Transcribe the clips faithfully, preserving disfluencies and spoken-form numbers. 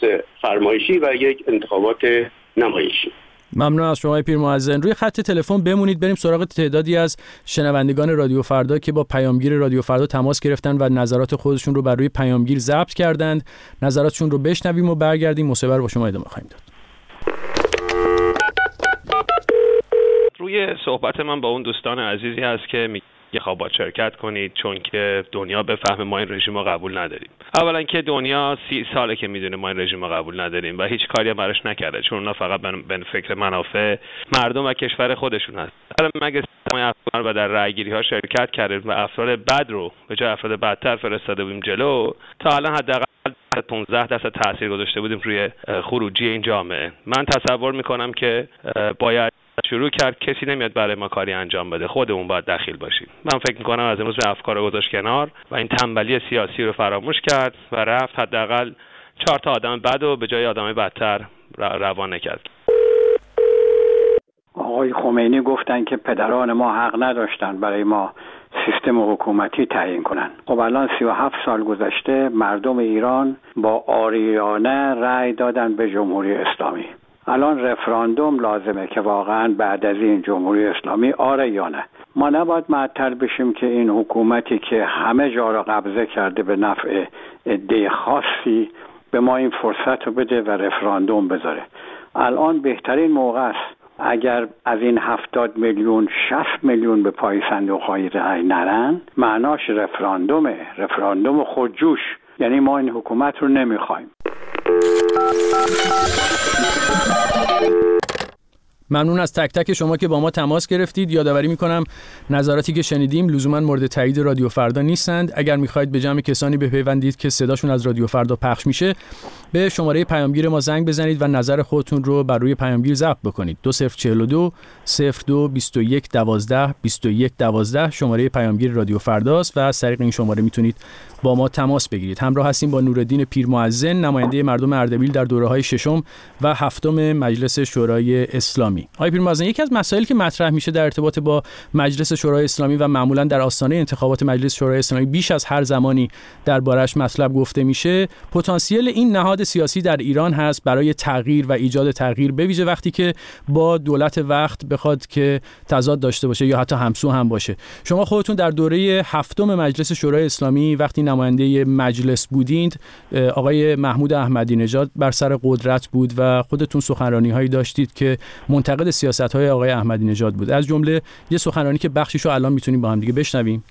فرمایشی و یک انتخابات نمایشی. ممنون از شما پیرمحسن. روی خط تلفن بمونید، بریم سراغ تعدادی از شنوندگان رادیو فردا که با پیامگیر رادیو فردا تماس گرفتن و نظرات خودشون رو بر روی پیامگیر ضبط کردند. نظراتشون رو بشنویم و برگردیم مصور با شما ادامه خواهیم داد. روی صحبت من با اون دوستان عزیزی هست که می یه خواب با شرکت کنید چون که دنیا به فهم ما این رژیم رو قبول نداریم. اولا که دنیا سی ساله که میدونه ما این رژیم رو قبول نداریم و هیچ کاری براش نکرده، چون اونا فقط به فکر منافع مردم و کشور خودشون هست. مگه افغان و در رأیگیری ها شرکت کردیم و افراد بد رو به جای افراد بدتر فرستاده بودیم جلو، تا الان حداقل پانزده درصد تاثیر گذاشته بودیم روی خروجی این جامعه. من تصور میکنم که باید شروع کرد، کسی نمیاد برای ما کاری انجام بده، خودمون باید دخیل باشیم. من فکر میکنم از امروز به افکار رو گذاشت کنار و این تنبلی سیاسی رو فراموش کرد و رفت حداقل چهار تا آدم بد و به جای آدم بدتر روانه کرد. آقای خمینی گفتن که پدران ما حق نداشتن برای ما سیستم حکومتی تعیین کنن. خب الان سی و هفت سال گذشته، مردم ایران با عاریانه رأی دادن به جمهوری اسلامی. الان رفراندوم لازمه که واقعا بعد از این جمهوری اسلامی آره یا نه. ما نباید معطل بشیم که این حکومتی که همه جا را قبضه کرده به نفع عده خاصی به ما این فرصت رو بده و رفراندوم بذاره. الان بهترین موقع است. اگر از این هفتاد میلیون شصت میلیون به پای صندوق‌های رأی نرن، معناش رفراندومه، رفراندوم خودجوش، یعنی ما این حکومت رو نمیخوایم. ممنون از تک تک شما که با ما تماس گرفتید. یادآوری میکنم نظراتی که شنیدیم لزوما مورد تایید رادیو فردا نیستند. اگر میخواید به جمع کسانی بپیوندید که صداشون از رادیو فردا پخش میشه، به شماره پیامگیر ما زنگ بزنید و نظر خودتون رو بر روی پیامگیر ضبط بکنید. دو صفر چهل و دو صفر دو بیست و یک دوازده بیست و یک دوازده شماره پیامگیر رادیو فرداست و از طریق این شماره میتونید با ما تماس بگیرید. همراه هستیم با نورالدین پیرمحسن، نماینده مردم اردبیل در دوره‌های ششم و هفتم مجلس شورای اسلامی. آقای پیرمحسن، یکی از مسائلی که مطرح میشه در ارتباط با مجلس شورای اسلامی و معمولا در آستانه انتخابات مجلس شورای اسلامی بیش از هر زمانی دربارش مطلب گفته میشه، پتانسیل این نهاد سیاسی در ایران هست برای تغییر و ایجاد تغییر، به ویژه وقتی که با دولت وقت بخواد که تضاد داشته باشه یا حتی همسو هم باشه. شما خودتون در دوره هفتم مجلس شورای اسلامی وقتی نماینده مجلس بودید، آقای محمود احمدی نژاد بر سر قدرت بود و خودتون سخنرانی‌هایی داشتید که منتقد سیاست‌های آقای احمدی نژاد بود. از جمله یه سخنرانی که بخشیشو الان میتونیم با هم دیگه بشنویم.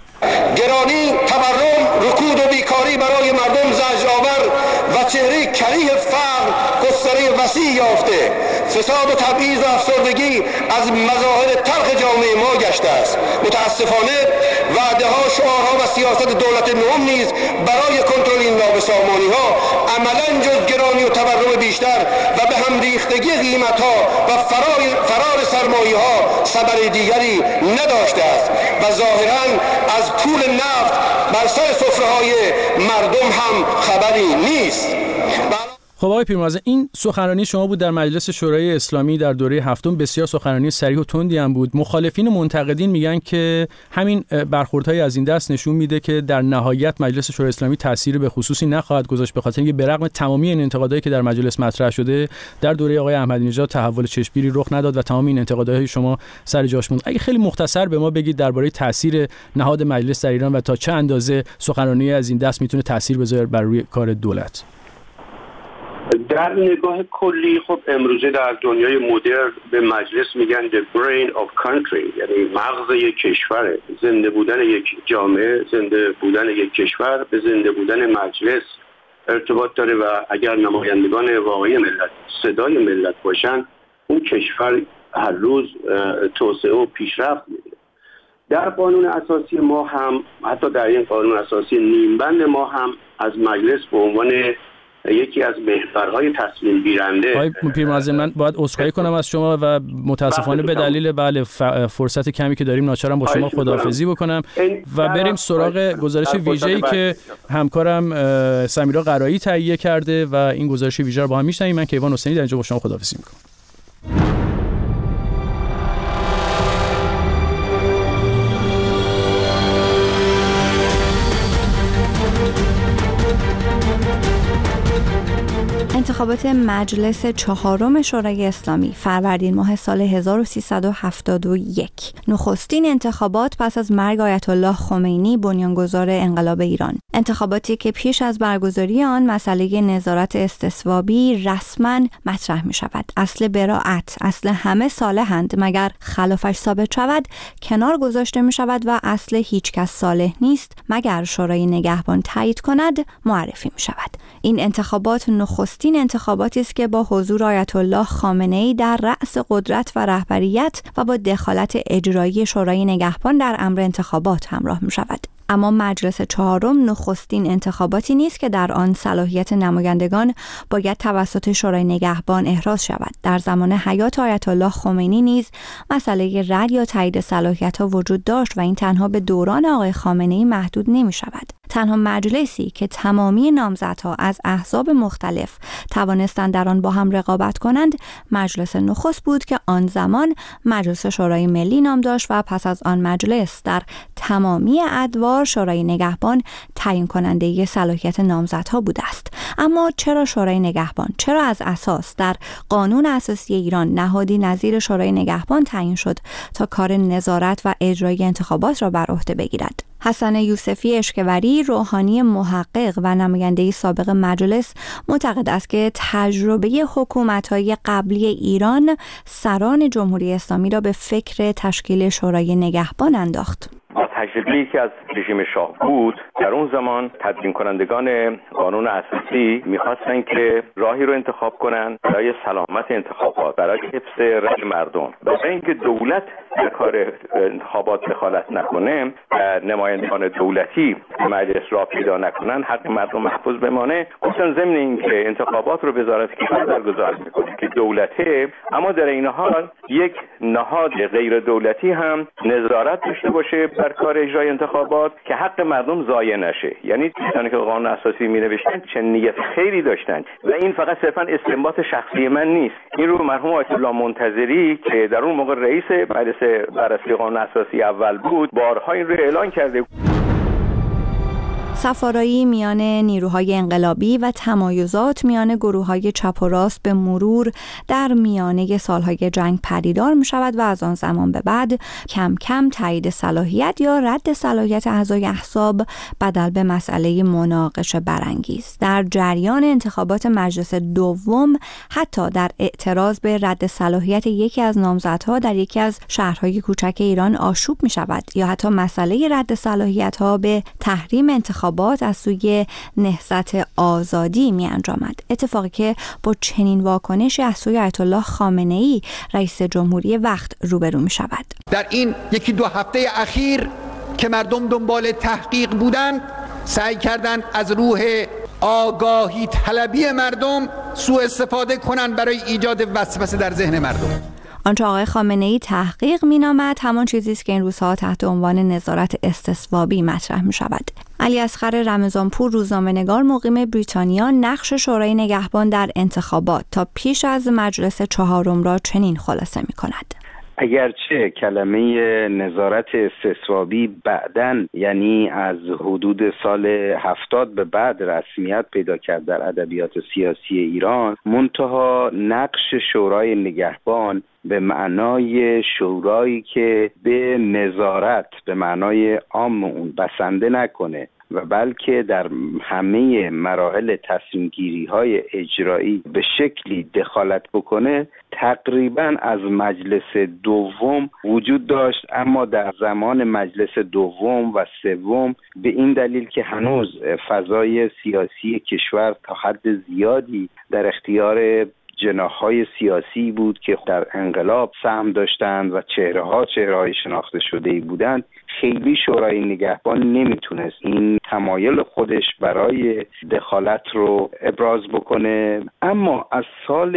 گرانی، تورم، رکود و بیکاری برای مردم زجرآور و چهره کریه فقر گستره وسیع یافته. فساد و تبعیض و افسردگی از مظاهر تلخ جامعه ما گشته است. متاسفانه وعده‌ها، شعارها و سیاست دولت نوم نیز برای کنترل این نابسامانی‌ها عملاً جز گرانی و تورم بیشتر و به هم ریختگی قیمت‌ها و فرار فرار سرمایه‌ها سبب دیگری نداشته است و ظاهراً از پول نفت بر سر سفره‌های مردم هم خبری نیست. خب آقای پیرمحسن، این سخنرانی شما بود در مجلس شورای اسلامی در دوره هفتم، بسیار سخنرانی صریح و تندی هم بود. مخالفین و منتقدین میگن که همین برخوردهای از این دست نشون میده که در نهایت مجلس شورای اسلامی تأثیر به خصوصی نخواهد گذاشت، به خاطر اینکه برغم تمامی این انتقادایی که در مجلس مطرح شده، در دوره آقای احمدی نژاد تحول چشمگیری رخ نداد و تمام این انتقادهای شما سر جاش موند. اگه خیلی مختصر به ما بگید درباره تأثیر نهاد مجلس در ایران و تا چه اندازه سخنرانی از این دست میتونه تأثیر بذاره بر روی کار دولت. در نگاه کلی خب امروزه در دنیای مدرن به مجلس میگن the brain of country، یعنی مغز یک کشور. زنده بودن یک جامعه، زنده بودن یک کشور به زنده بودن مجلس ارتباط داره و اگر نمایندگان واقعی ملت صدای ملت باشن، اون کشور هر روز توسعه و پیشرفت می‌کنه. در قانون اساسی ما هم، حتی در این قانون اساسی نیمبند ما هم از مجلس به عنوان یکی از محورهای تصمیم گیرنده. آقای پیرمحسن، من باید عذرخواهی کنم از شما و متاسفانه به دلیل بله فرصت کمی که داریم ناچارم با شما خداحافظی بکنم و بریم سراغ گزارش ویژه‌ای که همکارم سمیرا قرایی تهیه کرده و این گزارش ویژه رو با هم میشنویم. من کیوان حسینی در اینجا با شما خداحافظی میکنم. انتخابات مجلس چهارم شورای اسلامی فروردین ماه سال هزار و سیصد و هفتاد و یک، نخستین انتخابات پس از مرگ آیت الله خمینی بنیانگذار انقلاب ایران. انتخاباتی که پیش از برگزاری آن مسئله نظارت استصوابی رسما مطرح می شود. اصل براءت، اصل همه صالحند مگر خلافش ثابت شود، کنار گذاشته می شود و اصل هیچ کس صالح نیست مگر شورای نگهبان تایید کند معرفی می شود. این انتخابات نخستین انتخاباتی است که با حضور آیت الله خامنه‌ای در رأس قدرت و رهبریت و با دخالت اجرایی شورای نگهبان در امر انتخابات همراه می شود. اما مجلس چهارم نخستین انتخاباتی نیست که در آن صلاحیت نمایندگان باید توسط شورای نگهبان احراز شود. در زمان حیات آیت الله خمینی نیز مسئله رد یا تایید صلاحیت‌ها وجود داشت و این تنها به دوران آقای خامنه‌ای محدود نمی شود. تنها مجلسی که تمامی نامزدها از احزاب مختلف توانستند در آن با هم رقابت کنند مجلس نخست بود که آن زمان مجلس شورای ملی نام داشت و پس از آن مجلس در تمامی ادوار شورای نگهبان تعیین کننده صلاحیت نامزدها بوده است. اما چرا شورای نگهبان؟ چرا از اساس در قانون اساسی ایران نهادی نظیر شورای نگهبان تعیین شد تا کار نظارت و اجرای انتخابات را بر عهده بگیرد؟ حسن یوسفی اشکوری، روحانی محقق و نماینده سابق مجلس، معتقد است که تجربه حکومت‌های قبلی ایران سران جمهوری اسلامی را به فکر تشکیل شورای نگهبان انداخت. با تجربه‌ای که از رژیم شاه بود، در اون زمان تدوین کنندگان قانون اساسی می‌خواستن که راهی رو انتخاب کنن برای سلامت انتخابات، برای حفظ رأی مردم، برای اینکه دولت در کار انتخابات دخالت نکنه و نمایندگان دولتی مجلس را پیدا نکنن، حق مردم محفوظ بمانه. گفتن ضمن اینکه انتخابات رو وزارت کشور برگزار می‌کنه که دولته، اما در این حال یک نهاد غیر دولتی هم نظارت داشته باشه بر کار اجرای انتخابات که حق مردم ضایع نشه. یعنی کسانی که قانون اساسی می‌نوشتن چه نیت خیری داشتن و این فقط صرفاً استنباط شخصی من نیست. این رو مرحوم آیت الله منتظری که در اون موقع رئیس مجلس بررسی قانون اساسی اول بود بارها این رو اعلان کرده. سفارایی میان نیروهای انقلابی و تمایزات میان گروه‌های چپ و راست به مرور در میانه سالهای جنگ پدیدار می شود و از آن زمان به بعد کم کم تایید صلاحیت یا رد صلاحیت اعضای احزاب بدل به مسئله مناقشه برانگیز. در جریان انتخابات مجلس دوم حتی در اعتراض به رد صلاحیت یکی از نامزدها در یکی از شهرهای کوچک ایران آشوب می شود یا حتی مسئله رد صلاحیت‌ها به تحریم انتخابات از سوی نهضت آزادی می انجامد. اتفاقی که با چنین واکنشی از سوی آیت الله خامنه‌ای رئیس جمهوری وقت روبرو می شود. در این یکی دو هفته اخیر که مردم دنبال تحقیق بودند، سعی کردند از روح آگاهی طلبی مردم سوء استفاده کنند برای ایجاد وسوسه در ذهن مردم. آنچه آقای خامنه‌ای تحقیق می‌نامد همان چیزی است که این روزها تحت عنوان نظارت استصوابی مطرح می‌شود. علی اصغر رمضانپور، روزنامه‌نگار مقیم بریتانیا، نقش شورای نگهبان در انتخابات تا پیش از مجلس چهارم را چنین خلاصه می‌کند: اگرچه کلمه نظارت استصوابی بعداً، یعنی از حدود سال هفتاد به بعد رسمیت پیدا کرد در ادبیات سیاسی ایران، منتها نقش شورای نگهبان به معنای شورایی که به نظارت به معنای عام اون بسنده نکنه و بلکه در همه مراحل تصمیم گیری های اجرایی به شکلی دخالت بکنه، تقریبا از مجلس دوم وجود داشت. اما در زمان مجلس دوم و سوم به این دلیل که هنوز فضای سیاسی کشور تا حد زیادی در اختیار جناح‌های سیاسی بود که در انقلاب سهم داشتند و چهره‌ها چهره‌های شناخته شده‌ای بودند، خیلی شورای نگهبان نمیتونست این تمایل خودش برای دخالت رو ابراز بکنه. اما از سال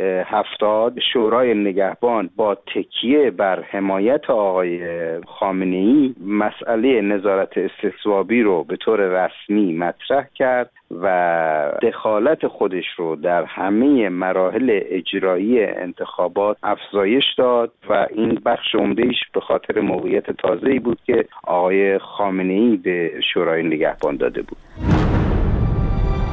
هفتاد شورای نگهبان با تکیه بر حمایت آقای خامنه‌ای مسئله نظارت استصوابی رو به طور رسمی مطرح کرد و دخالت خودش رو در همه مراحل اجرایی انتخابات افزایش داد و این بخش عمده‌ایش به خاطر موقعیت تازه‌ای بود که آقای خامنه‌ای به شورای نگهبان داده بود.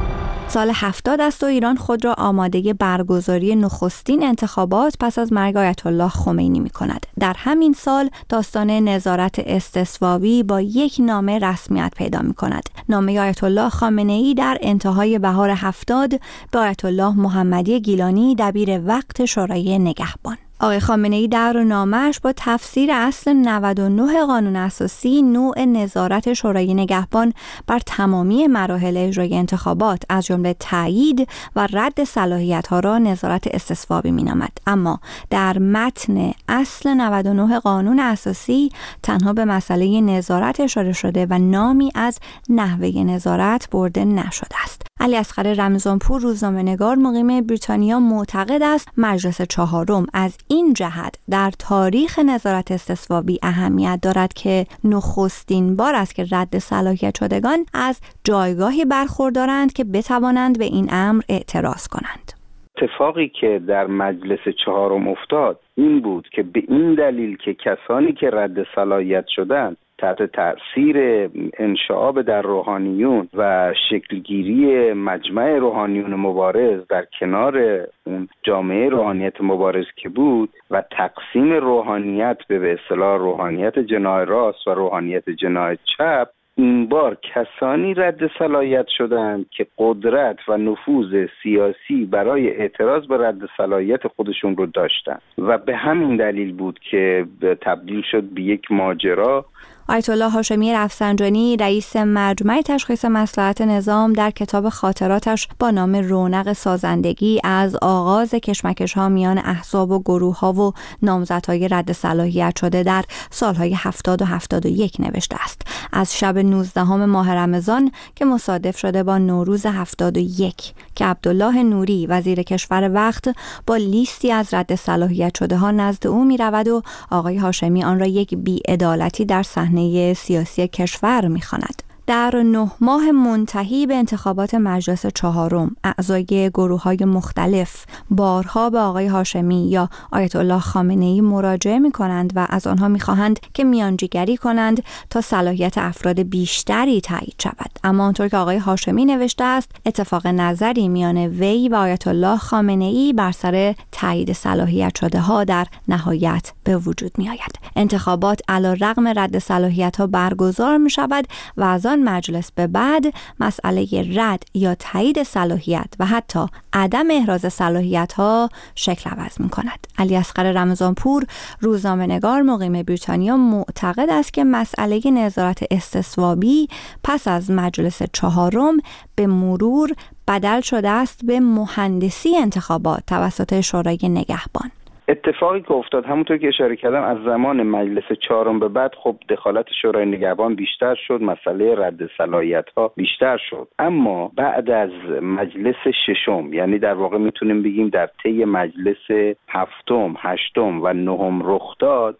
سال هفتاد است و ایران خود را آماده برگزاری نخستین انتخابات پس از مرگ آیت الله خمینی می کند. در همین سال داستان نظارت استثوابی با یک نامه رسمیت پیدا می کند. نامه آیت الله خامنه ای در انتهای بهار هفتاد به آیت الله محمدی گیلانی دبیر وقت شورای نگهبان. آقای خامنه ای در نامه‌اش با تفسیر اصل نود و نه قانون اساسی نوع نظارت شورای نگهبان بر تمامی مراحل اجرای انتخابات از جمله تایید و رد صلاحیت‌ها را نظارت استصوابی می‌نامد. اما در متن اصل نود و نه قانون اساسی تنها به مسئله نظارت اشاره شده و نامی از نحوه نظارت برده نشده است. علی اصغر رمضانپور روزنامه‌نگار مقیم بریتانیا معتقد است مجلس چهارم از این جهت در تاریخ نظارت استصوابی اهمیت دارد که نخستین بار است که رد صلاحیت شدگان از جایگاهی برخوردارند که بتوانند به این امر اعتراض کنند. اتفاقی که در مجلس چهارم افتاد این بود که به این دلیل که کسانی که رد صلاحیت شدند تحت تأثیر انشعاب در روحانیون و شکلگیری مجمع روحانیون مبارز در کنار اون جامعه روحانیت مبارز که بود و تقسیم روحانیت به به اصطلاح روحانیت جناح راست و روحانیت جناح چپ، این بار کسانی رد صلاحیت شدند که قدرت و نفوذ سیاسی برای اعتراض به رد صلاحیت خودشون رو داشتند و به همین دلیل بود که تبدیل شد به یک ماجرا. آیت الله هاشمی رفسنجانی رئیس مجمع تشخیص مصلحت نظام در کتاب خاطراتش با نام رونق سازندگی از آغاز کشمکش‌ها میان احزاب و گروه‌ها و نامزدهای رد صلاحیت شده در سالهای هفتاد و هفتاد و یک نوشته است. از شب نوزدهم ماه رمضان که مصادف شده با نوروز هفتاد و یک که عبدالله نوری وزیر کشور وقت با لیستی از رد صلاحیت شده ها نزد او می رود و آقای هاشمی آن را یک بی‌عدالتی در صحنه سیاسی کشور می‌خواند. در نه ماه منتهی به انتخابات مجلس چهارم اعضای گروه‌های مختلف بارها به آقای هاشمی یا آیت الله خامنه‌ای مراجعه می‌کنند و از آنها می‌خواهند که میانجیگری کنند تا صلاحیت افراد بیشتری تایید شود. اما آنطور که آقای هاشمی نوشته است اتفاق نظری میان وی و آیت الله خامنه‌ای بر سر تایید صلاحیت شده‌ها در نهایت به وجود می‌آید. انتخابات علی‌رغم رد صلاحیت‌ها برگزار می‌شود و از آن مجلس به بعد مسئله رد یا تایید صلاحیت و حتی عدم احراز صلاحیت ها شکل عوض می کند. علی اصغر رمضانپور روزنامه‌نگار مقیم بریتانیا معتقد است که مسئله نظارت استصوابی پس از مجلس چهارم به مرور بدل شده است به مهندسی انتخابات توسط شورای نگهبان. اتفاقی که افتاد همونطور که اشاره کردم از زمان مجلس چهارم به بعد خب دخالت شورای نگهبان بیشتر شد، مسئله رد صلاحیت ها بیشتر شد. اما بعد از مجلس ششم، یعنی در واقع میتونیم بگیم در طی مجلس هفتم، هشتم و نهم رخ داد،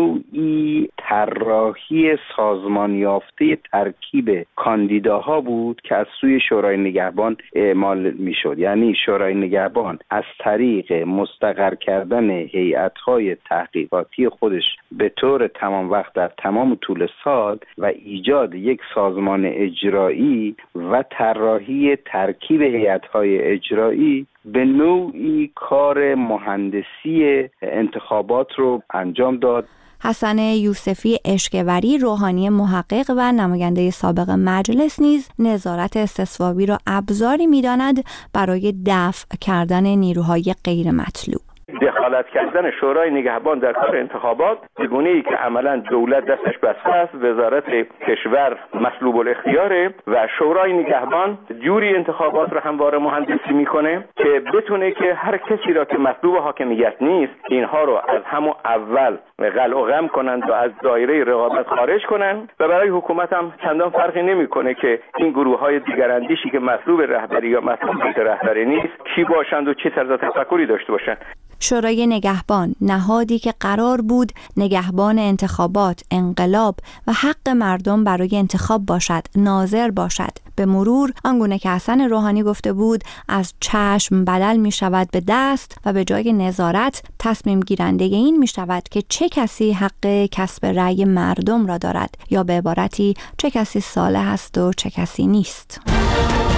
نوعی طراحی سازمان یافته ترکیب کاندیداها بود که از سوی شورای نگهبان اعمال میشد. یعنی شورای نگهبان از طریق مستقر کردن هیئت‌های تحقیقاتی خودش به طور تمام وقت در تمام طول سال و ایجاد یک سازمان اجرایی و طراحی ترکیب هیئت‌های اجرایی به نوعی کار مهندسی انتخابات رو انجام داد. حسن یوسفی اشکوری روحانی محقق و نماینده سابق مجلس نیز نظارت استصوابی را ابزاری می‌داند برای دفع کردن نیروهای غیر مطلوب. دخالت کردن شورای نگهبان در کار انتخابات به گونه‌ای که عملاً دولت دستش بسته است، وزارت کشور مسلوب الاختیاره و شورای نگهبان جوری انتخابات رو همواره مهندسی میکنه که بتونه که هر کسی را که مسلوب حاکمیت نیست اینها رو از همون اول قلع و قم کنند و از دایره رقابت خارج کنند و برای حکومت هم چندان فرقی نمیکنه که این گروه‌های دیگراندیشی که مسلوب رهبری یا مسلوب رهبری نیست کی باشند و چه طرز تفکری داشته باشند. شورای نگهبان نهادی که قرار بود نگهبان انتخابات، انقلاب و حق مردم برای انتخاب باشد، ناظر باشد. به مرور آنگونه که حسن روحانی گفته بود از چشم بدل می شود به دست و به جای نظارت تصمیم گیرنده این می شود که چه کسی حق کسب رأی مردم را دارد یا به عبارتی چه کسی صالح است و چه کسی نیست.